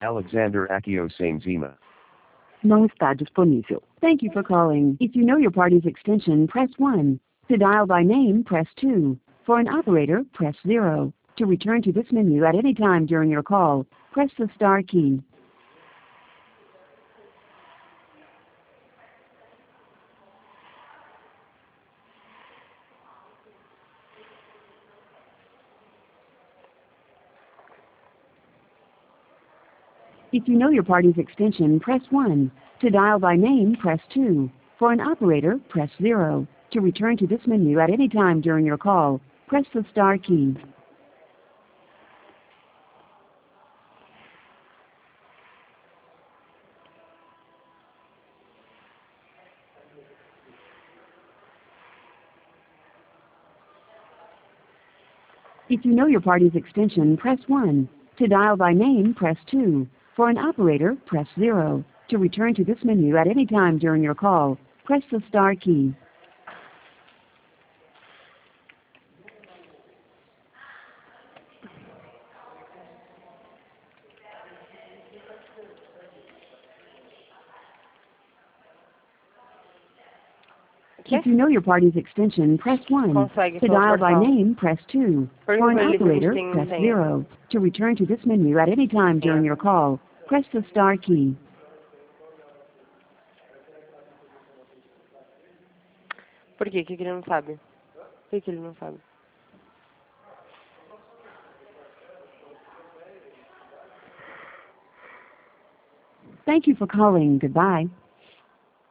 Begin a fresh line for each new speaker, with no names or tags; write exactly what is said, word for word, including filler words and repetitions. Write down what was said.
Alexander Akio Sainzima.
Não está disponível. Thank you for calling. If you know your party's extension, press one. To dial by name, press two. For an operator, press zero. To return to this menu at any time during your call, press the star key. If you know your party's extension, press one. To dial by name, press two. For an operator, press zero. To return to this menu at any time during your call, press the star key. If you know your party's extension, press one. To dial by name, press two. For an operator, press zero. To return to this menu at any time during your call, press the star key. If you know your party's extension, press one.
Consegue
To
falar
dial by
portal.
name, press two. For an
Pergunta pra ele se a gente
operator,
tem
press
senha.
zero. To return to this menu at any time during your call, press the star key.
Por quê? O que que ele não sabe? Por que que ele não sabe?
Thank you for calling. Goodbye.